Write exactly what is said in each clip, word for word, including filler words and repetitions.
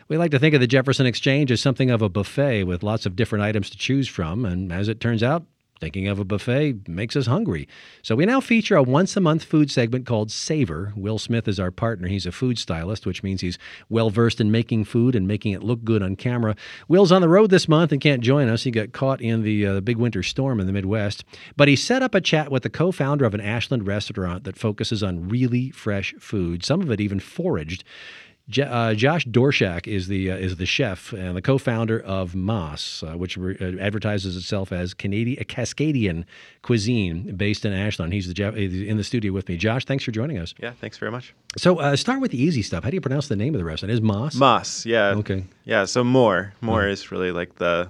We like to think of the Jefferson Exchange as something of a buffet with lots of different items to choose from. And as it turns out, thinking of a buffet makes us hungry. So we now feature a once-a-month food segment called Savor. Will Smith is our partner. He's a food stylist, which means he's well-versed in making food and making it look good on camera. Will's on the road this month and can't join us. He got caught in the uh, big winter storm in the Midwest. But he set up a chat with the co-founder of an Ashland restaurant that focuses on really fresh food, some of it even foraged. J- uh, Josh Dorshak is the uh, is the chef and the co-founder of Moss, uh, which re- uh, advertises itself as Canadian, Cascadian cuisine based in Ashland. He's the Jeff, in the studio with me. Josh, thanks for joining us. Yeah, thanks very much. So uh, start with the easy stuff. How do you pronounce the name of the restaurant? Is Moss? Moss, yeah. Okay. Yeah, so more. More Mhm. is really like the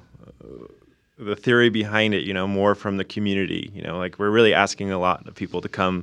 the theory behind it, you know, more from the community. You know, like we're really asking a lot of people to come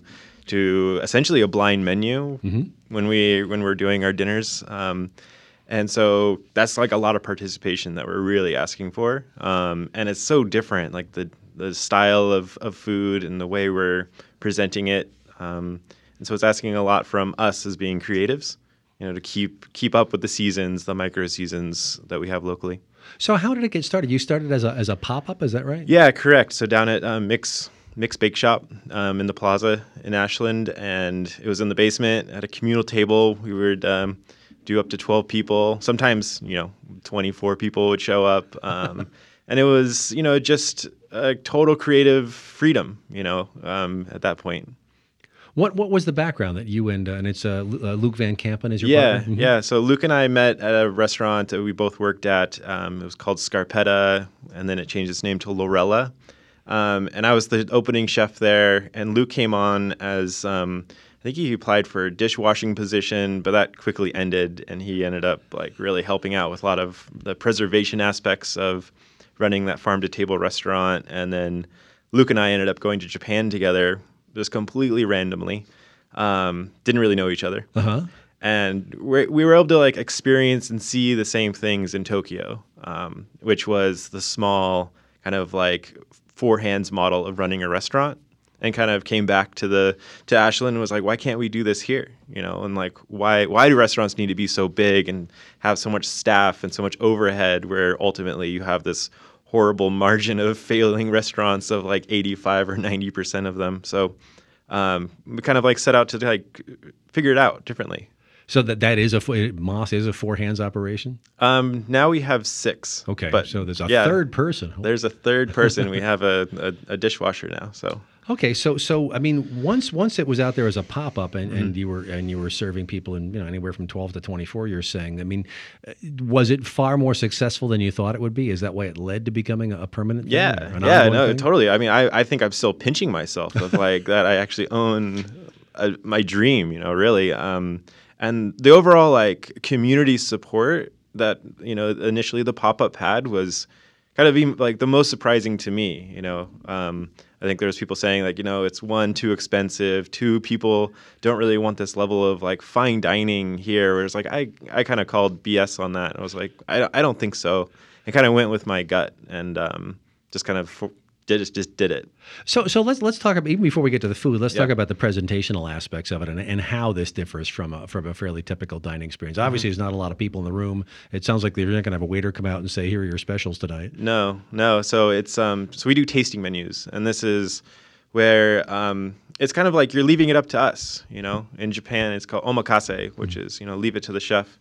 to essentially a blind menu Mhm. when we when we're doing our dinners. Um, and so that's like a lot of participation that we're really asking for. Um, and it's so different, like the the style of, of food and the way we're presenting it. Um, and so it's asking a lot from us as being creatives, you know, to keep keep up with the seasons, the micro seasons that we have locally. So how did it get started? You started as a as a pop-up, is that right? Yeah, correct. So down at um, Mix Mix Bake Shop um, in the plaza in Ashland, and it was in the basement at a communal table. We would um, do up to twelve people. Sometimes, you know, twenty-four people would show up. Um, and it was, you know, just a total creative freedom, you know, um, at that point. What what was the background that you and uh, and it's uh, Lu- uh, Luke Van Kampen is your Yeah, partner? Mhm. yeah. So Luke and I met at a restaurant that we both worked at. Um, it was called Scarpetta, and then it changed its name to Lorella. Um, and I was the opening chef there, and Luke came on as, um, I think he applied for a dishwashing position, but that quickly ended, and he ended up like really helping out with a lot of the preservation aspects of running that farm-to-table restaurant. And then Luke and I ended up going to Japan together, just completely randomly. Um, didn't really know each other. Uh-huh. And we we were able to like experience and see the same things in Tokyo, um, which was the small kind of like four hands model of running a restaurant, and kind of came back to the to Ashland and was like, why can't we do this here? You know, and like why why do restaurants need to be so big and have so much staff and so much overhead where ultimately you have this horrible margin of failing restaurants of like eighty-five or ninety percent of them. So um, we kind of like set out to like figure it out differently. So that that is a fo- Moss is a four hands operation. Um, now we have six. Okay, but so there's a yeah, third person. There's a third person. We have a, a, a dishwasher now. So Okay, so so I mean, once once it was out there as a pop up, and, Mm-hmm. and you were and you were serving people in you know anywhere from twelve to twenty four. You're saying, I mean, uh, was it far more successful than you thought it would be? Is that why it led to becoming a permanent? Thing, or yeah, an yeah, ongoing no, thing? totally. I mean, I, I think I'm still pinching myself of like that. I actually own a, my dream. You know, really. Um, and the overall like community support that you know initially the pop up had was kind of even, like the most surprising to me. You know. Um, I think there's people saying like, you know, it's one, too expensive. Two, people don't really want this level of like fine dining here. Where it's like, I, I kind of called B S on that. I was like, I, I don't think so. I kind of went with my gut and um, just kind of f- did it, just did it. So so let's let's talk about even before we get to the food. Let's Yeah. talk about the presentational aspects of it and, and how this differs from a from a fairly typical dining experience. Mm-hmm. Obviously, there's not a lot of people in the room. It sounds like they're not going to have a waiter come out and say, "Here are your specials tonight." No, no. So it's um, so we do tasting menus, and this is where um, it's kind of like you're leaving it up to us. You know, in Japan, it's called omakase, which is you know leave it to the chef.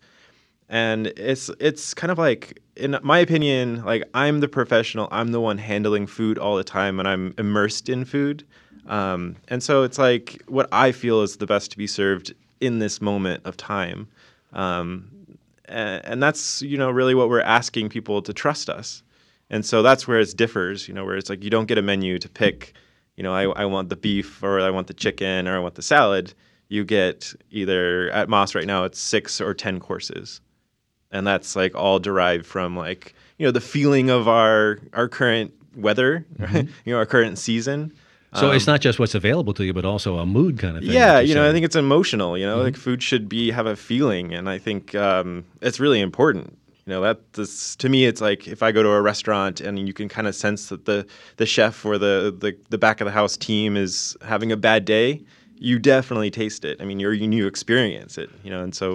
And it's it's kind of like, in my opinion, like I'm the professional. I'm the one handling food all the time, and I'm immersed in food. Um, and so it's like what I feel is the best to be served in this moment of time. Um, and, and that's, you know, really what we're asking people to trust us. And so that's where it differs, you know, where it's like you don't get a menu to pick, you know, I, I want the beef or I want the chicken or I want the salad. You get either, at Moss right now, it's six or ten courses. And that's like all derived from like, you know, the feeling of our our current weather, Mm-hmm. you know, our current season. So Um, it's not just what's available to you, but also a mood kind of thing. yeah, that you're you know, I saying. think it's emotional. You know, Mm-hmm. like food should be have a feeling, and I think um, it's really important. You know, that this to me, it's like if I go to a restaurant and you can kind of sense that the the chef or the the, the back of the house team is having a bad day, you definitely taste it. I mean, you're you, you experience it. You know, and so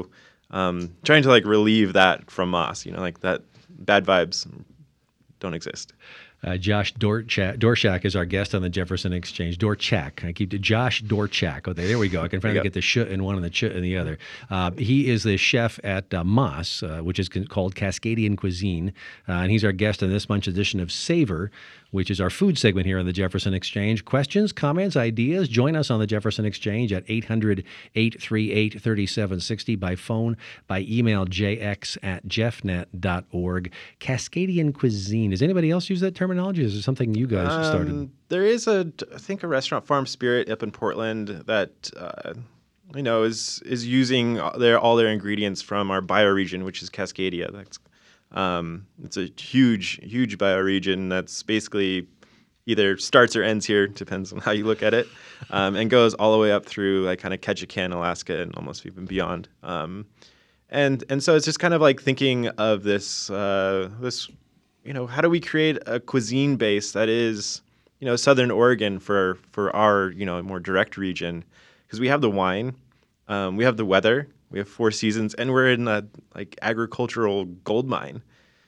um, trying to like relieve that from Moss. You know, like that bad vibes don't exist. Uh, Josh Dorchak, Dorshak is our guest on the Jefferson Exchange. Dorchak. I keep Josh Dorchak. Oh, there we go. I can finally get the sh in one and the ch in the other. Uh, he is the chef at uh, Moss, uh, which is called Cascadian Cuisine, uh, and he's our guest on this month's edition of Savor, which is our food segment here on the Jefferson Exchange. Questions, comments, ideas? Join us on the Jefferson Exchange at eight hundred, eight three eight, three seven six zero by phone, by email, jx at jeffnet dot org. Cascadian Cuisine. Does anybody else use that terminology? Is it something you guys Um, started? there is a, I think, a restaurant, Farm Spirit, up in Portland that, uh, you know, is is using their all their ingredients from our bioregion, which is Cascadia. That's um, it's a huge, huge bioregion that's basically either starts or ends here, depends on how you look at it, um, and goes all the way up through like kind of Ketchikan, Alaska, and almost even beyond. Um, and and so it's just kind of like thinking of this uh, this. You know, how do we create a cuisine base that is, you know, Southern Oregon for for our, you know, more direct region? Because we have the wine, um, we have the weather, we have four seasons, and we're in a like agricultural gold mine.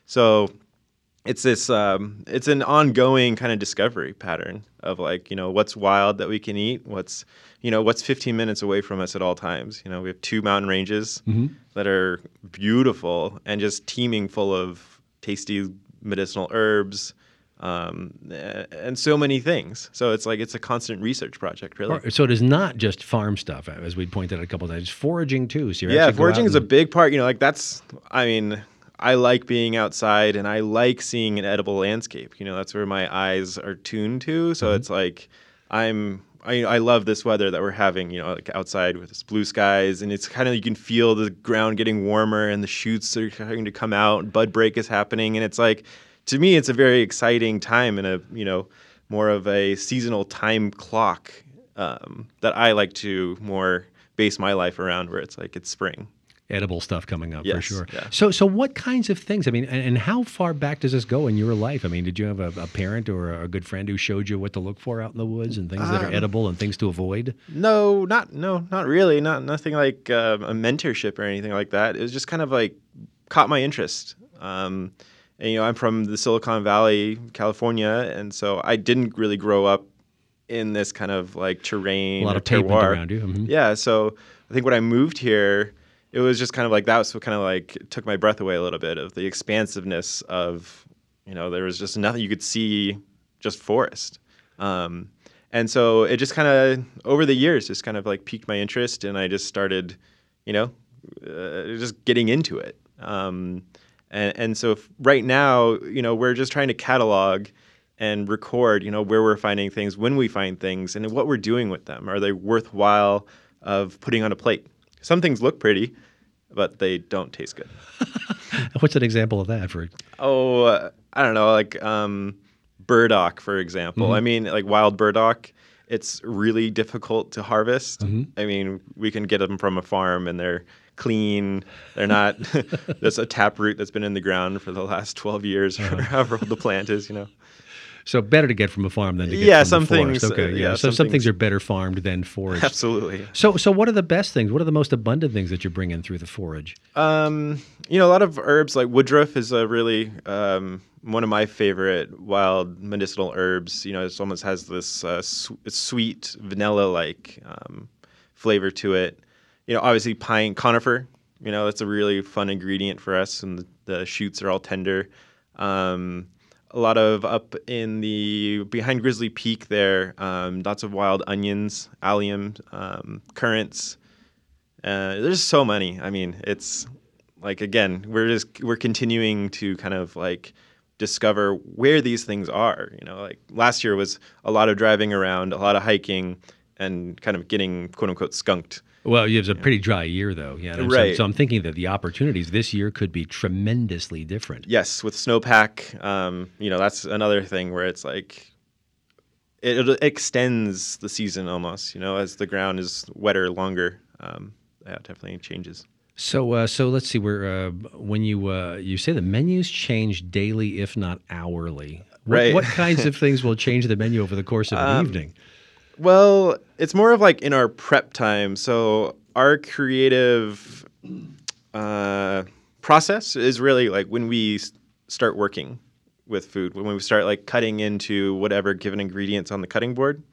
So it's this, um, it's an ongoing kind of discovery pattern of like, you know, what's wild that we can eat, what's, you know, what's fifteen minutes away from us at all times. You know, we have two mountain ranges mm-hmm. that are beautiful and just teeming full of tasty medicinal herbs, um, and so many things. So it's like it's a constant research project, really. So it is not just farm stuff, as we pointed out a couple of times. It's foraging too. So yeah, foraging is and... a big part. You know, like that's. I mean, I like being outside, and I like seeing an edible landscape. You know, that's where my eyes are tuned to. So mm-hmm. it's like I'm. I, I love this weather that we're having, you know, like outside with this blue skies, and it's kind of, you can feel the ground getting warmer and the shoots are starting to come out, bud break is happening, and it's like, to me, it's a very exciting time and a, you know, more of a seasonal time clock um, that I like to more base my life around, where it's like it's spring. Edible stuff coming up, yes, for sure. Yeah. So, so what kinds of things? I mean, and, and how far back does this go in your life? I mean, did you have a, a parent or a good friend who showed you what to look for out in the woods and things um, that are edible and things to avoid? No, not no, not really. Not nothing like uh, a mentorship or anything like that. It was just kind of like caught my interest. Um, and, you know, I'm from the Silicon Valley, California, and so I didn't really grow up in this kind of like terrain. A lot of terroir. pavement around you. Mm-hmm. Yeah, so I think when I moved here, it was just kind of like that was what kind of like took my breath away a little bit of the expansiveness of, you know, there was just nothing you could see, just forest. Um, and so it just kind of over the years just kind of like piqued my interest, and I just started, you know, uh, just getting into it. Um, and, and so f- right now, you know, we're just trying to catalog and record, you know, where we're finding things, when we find things, and what we're doing with them. Are they worthwhile of putting on a plate? Some things look pretty, but they don't taste good. What's an example of that? For Oh, uh, I don't know, like um, burdock, for example. Mm-hmm. I mean, like wild burdock, it's really difficult to harvest. Mm-hmm. I mean, we can get them from a farm, and they're clean. They're not – there's a taproot that's been in the ground for the last twelve years or uh-huh. however old the plant is, you know. So better to get from a farm than to get yeah, from some the forest. Things, okay, uh, yeah. yeah. So some, some things, things are better farmed than foraged. Absolutely. So, so what are the best things? What are the most abundant things that you bring in through the forage? Um, you know, a lot of herbs like woodruff is a really um, one of my favorite wild medicinal herbs. You know, it almost has this uh, su- sweet vanilla-like um, flavor to it. You know, obviously pine conifer. You know, that's a really fun ingredient for us, and the, the shoots are all tender. Um, A lot of up in the behind Grizzly Peak there, um, lots of wild onions, allium, um, currants. Uh, there's so many. I mean, it's like, again, we're just we're continuing to kind of like discover where these things are. You know, like last year was a lot of driving around, a lot of hiking, and kind of getting quote unquote skunked. Well, it was a pretty dry year, though. Yeah, so, right. So I'm thinking that the opportunities this year could be tremendously different. Yes, with snowpack, um, you know, that's another thing where it's like it, it extends the season almost. You know, as the ground is wetter longer, um, that definitely changes. So, uh, so let's see. Where uh, when you uh, you say the menus change daily, if not hourly, what, right? What kinds of things will change the menu over the course of an um, evening? Well, it's more of like in our prep time. So our creative uh, process is really like when we s- start working with food, when we start like cutting into whatever given ingredients on the cutting board.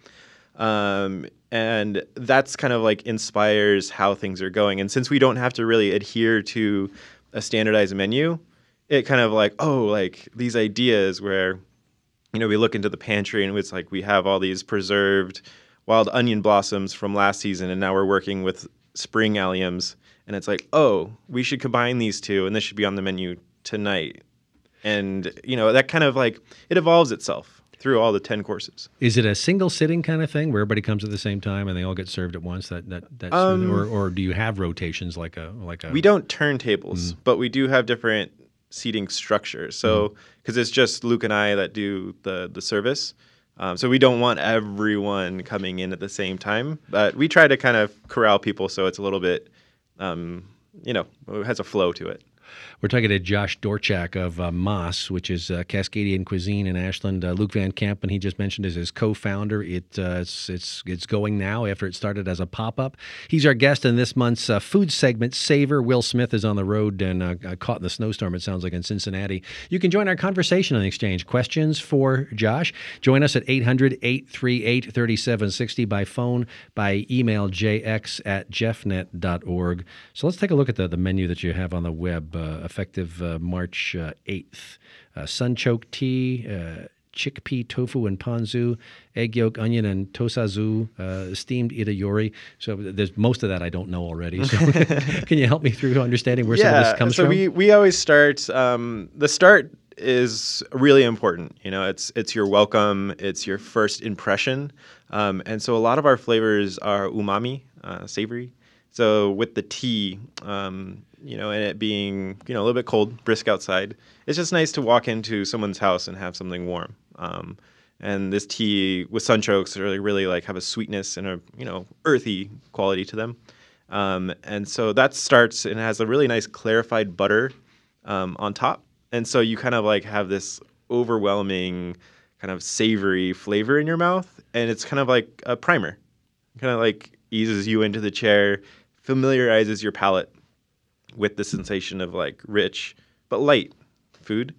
Um, and that's kind of like inspires how things are going. And since we don't have to really adhere to a standardized menu, it kind of like, oh, like these ideas where, you know, we look into the pantry and it's like we have all these preserved wild onion blossoms from last season, and now we're working with spring alliums. And it's like, oh, we should combine these two, and this should be on the menu tonight. And, you know, that kind of like, it evolves itself through all the ten courses. Is it a single sitting kind of thing where everybody comes at the same time and they all get served at once? That that that's Um, or or do you have rotations like a like a? We don't turn tables, but we do have different seating structures. So, because it's just Luke and I that do the the service. Um, so we don't want everyone coming in at the same time, but we try to kind of corral people so it's a little bit, um, you know, it has a flow to it. We're talking to Josh Dorchak of uh, Moss, which is uh, Cascadian Cuisine in Ashland. Uh, Luke Van Kampen, he just mentioned, is his co-founder. It, uh, it's, it's, it's going now after it started as a pop-up. He's our guest in this month's uh, food segment, Savor. Will Smith is on the road and uh, caught in the snowstorm, it sounds like, in Cincinnati. You can join our conversation on the exchange. Questions for Josh? Join us at eight hundred, eight three eight, three seven six zero by phone, by email, jx at jeffnet dot org. So let's take a look at the, the menu that you have on the web. Uh, effective uh, March uh, eighth. Uh, sunchoke tea, uh, chickpea tofu and ponzu, egg yolk, onion, and tosazu, uh, steamed itayori. So there's most of that I don't know already. So can you help me through understanding where some of this comes so from? so we, we always start, um, the start is really important. You know, it's it's your welcome, it's your first impression. Um, and so a lot of our flavors are umami, uh, savory. So with the tea, um, you know, and it being, you know, a little bit cold, brisk outside, it's just nice to walk into someone's house and have something warm. Um, and this tea with sunchokes really, really like have a sweetness and a, you know, earthy quality to them. Um, and so that starts and has a really nice clarified butter um, on top. And so you kind of like have this overwhelming kind of savory flavor in your mouth. And it's kind of like a primer, kind of like eases you into the chair, familiarizes your palate with the sensation of like rich but light food.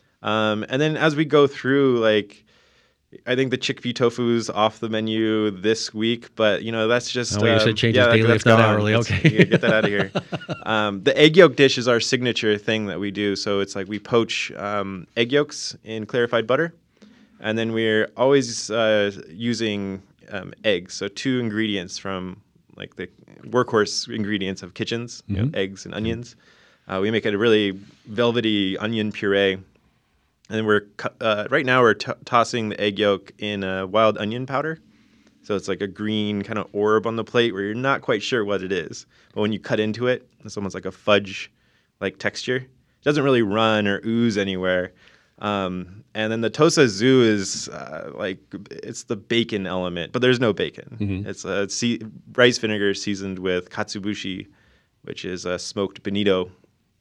Um, and then as we go through, like, I think the chickpea tofu's off the menu this week, but you know that's just oh, you um, said changes yeah, daily, that's if not gone. hourly. Let's- Okay, yeah, get that out of here. Um, the egg yolk dish is our signature thing that we do. So it's like we poach um, egg yolks in clarified butter, and then we're always uh, using um, eggs. So two ingredients from like the workhorse ingredients of kitchens, you know, Mhm. eggs and onions. Uh, we make it a really velvety onion puree. And then we're cu- uh, right now we're t- tossing the egg yolk in a wild onion powder. So it's like a green kind of orb on the plate where you're not quite sure what it is. But when you cut into it, it's almost like a fudge like texture. It doesn't really run or ooze anywhere. Um, and then the tosa zoo is uh, like it's the bacon element, but there's no bacon. Mhm. It's a se- rice vinegar seasoned with katsubushi, which is a smoked bonito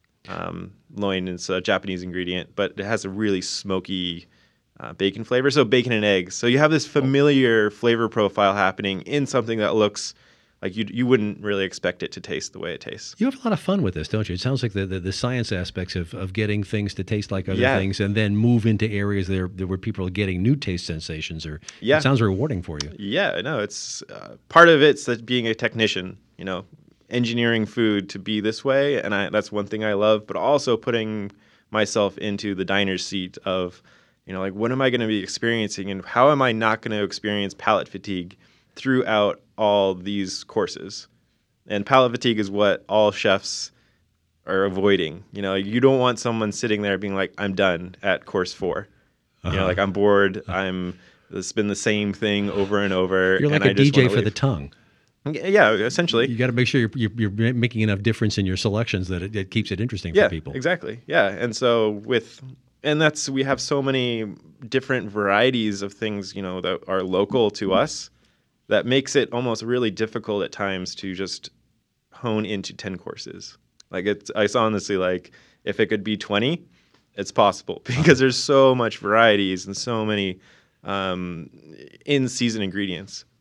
um, loin. It's a Japanese ingredient, but it has a really smoky uh, bacon flavor. So bacon and eggs. So you have this familiar flavor profile happening in something that looks like you you wouldn't really expect it to taste the way it tastes. You have a lot of fun with this, don't you? It sounds like the, the, the science aspects of, of getting things to taste like other Yeah. things and then move into areas there, there where people are getting new taste sensations. Or Yeah. It sounds rewarding for you. Yeah, no, it's uh, part of it's that being a technician, you know, engineering food to be this way, and I, that's one thing I love. But also putting myself into the diner's seat of, you know, like what am I going to be experiencing, and how am I not going to experience palate fatigue throughout all these courses? And palate fatigue is what all chefs are avoiding. You know, you don't want someone sitting there being like, "I'm done at course four." You know, Uh-huh. like I'm bored. I'm. It's been the same thing over and over. You're like and a I just D J wanna for leave. the tongue. Yeah, essentially. You got to make sure you're, you're, you're making enough difference in your selections that it, it keeps it interesting Yeah, for people. exactly. Yeah, and so with, and that's we have so many different varieties of things, you know, that are local to us, that makes it almost really difficult at times to just hone into ten courses. Like it's, it's honestly like if it could be twenty, it's possible because there's so much varieties and so many um, in-season ingredients.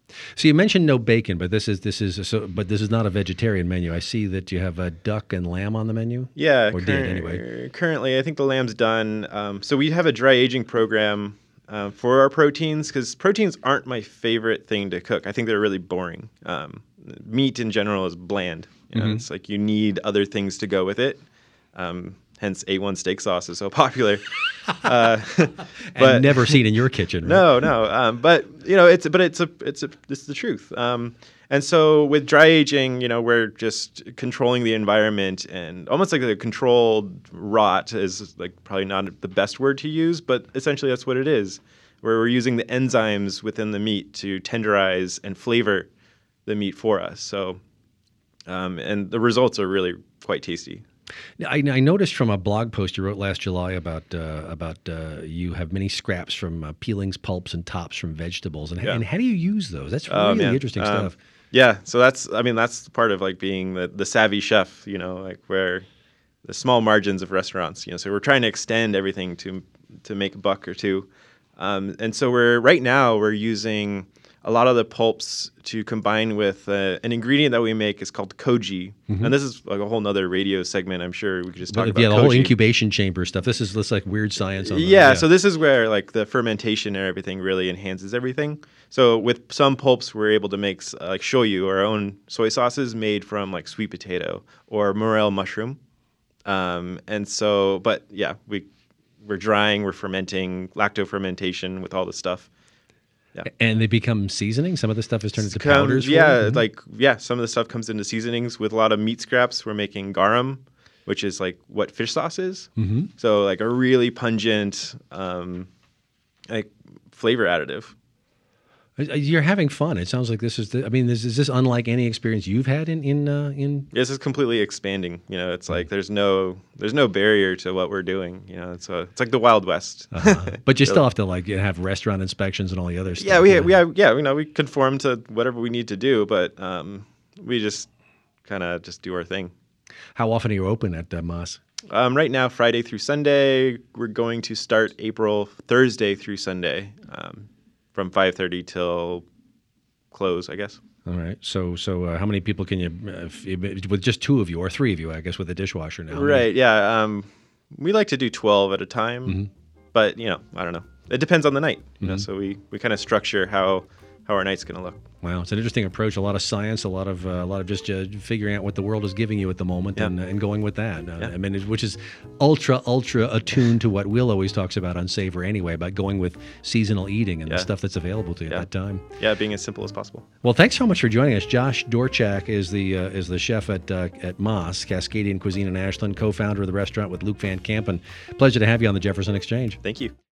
So you mentioned no bacon, but this is this is so, but this is not a vegetarian menu. I see that you have a duck and lamb on the menu. Yeah, or cur- did anyway. Currently, I think the lamb's done. Um, so we have a dry aging program uh, for our proteins because proteins aren't my favorite thing to cook. I think they're really boring. Um, meat in general is bland. You know, Mhm. It's like you need other things to go with it. Um, hence, A one steak sauce is so popular. uh, And never seen in your kitchen. Right? No, no. Um, but you know, it's but it's a it's a it's the truth. Um, and so with dry aging, you know, we're just controlling the environment and almost like a controlled rot is like probably not the best word to use, but essentially that's what it is. Where we're using the enzymes within the meat to tenderize and flavor the meat for us. So, um, and the results are really quite tasty. I, I noticed from a blog post you wrote last July about uh, about uh, you have many scraps from uh, peelings, pulps, and tops from vegetables, and, Yeah. and how do you use those? That's Oh, really man. interesting Um, stuff. Yeah, so that's I mean that's part of like being the, the savvy chef, you know, like where the small margins of restaurants, you know, so we're trying to extend everything to to make a buck or two, um, and so we're right now we're using a lot of the pulps to combine with uh, an ingredient that we make is called koji, and this is like a whole nother radio segment. I'm sure we could just talk But, about yeah, the whole koji. incubation chamber stuff. This is this like weird science. On the, Yeah, so this is where like the fermentation and everything really enhances everything. So with some pulps, we're able to make uh, like shoyu, our own soy sauces made from like sweet potato or morel mushroom. Um, and so, but yeah, we we're drying, we're fermenting, lacto fermentation with all the stuff. and they become seasoning. Some of the stuff is turned into Come- powders. for yeah, you? Mhm. like yeah, some of the stuff comes into seasonings with a lot of meat scraps. We're making garam, which is like what fish sauce is. Mhm. So like a really pungent, um, like flavor additive. Uh, You're having fun. It sounds like this is. The, I mean, is, is this unlike any experience you've had in in uh, in? This is completely expanding. You know, it's like there's no there's no barrier to what we're doing. You know, it's a, it's like the Wild West. Uh, but you still have to like have restaurant inspections and all the other stuff. yeah, we we have, yeah, you know, we conform to whatever we need to do, but um, we just kind of just do our thing. How often are you open at uh, Moss? Um, right now, Friday through Sunday. We're going to start April Thursday through Sunday, um, from five thirty till close, I guess. All right. So so uh, how many people can you uh, if, with just two of you or three of you? I guess with the dishwasher now. Right. Yeah. Um, we like to do twelve at a time, Mm-hmm. but you know, I don't know. It depends on the night. You know, so we, we kind of structure how how our night's going to look. Wow, it's an interesting approach. A lot of science, a lot of uh, a lot of just uh, figuring out what the world is giving you at the moment, Yeah. and, uh, and going with that. Uh, Yeah. I mean, it, which is ultra ultra attuned to what Will always talks about on Savor anyway, about going with seasonal eating and the Yeah. stuff that's available to you Yeah. at that time. Yeah, being as simple as possible. Well, thanks so much for joining us. Josh Dorchak is the uh, is the chef at uh, at Moss Cascadian Cuisine in Ashland, co-founder of the restaurant with Luke Van Camp, and pleasure to have you on the Jefferson Exchange. Thank you.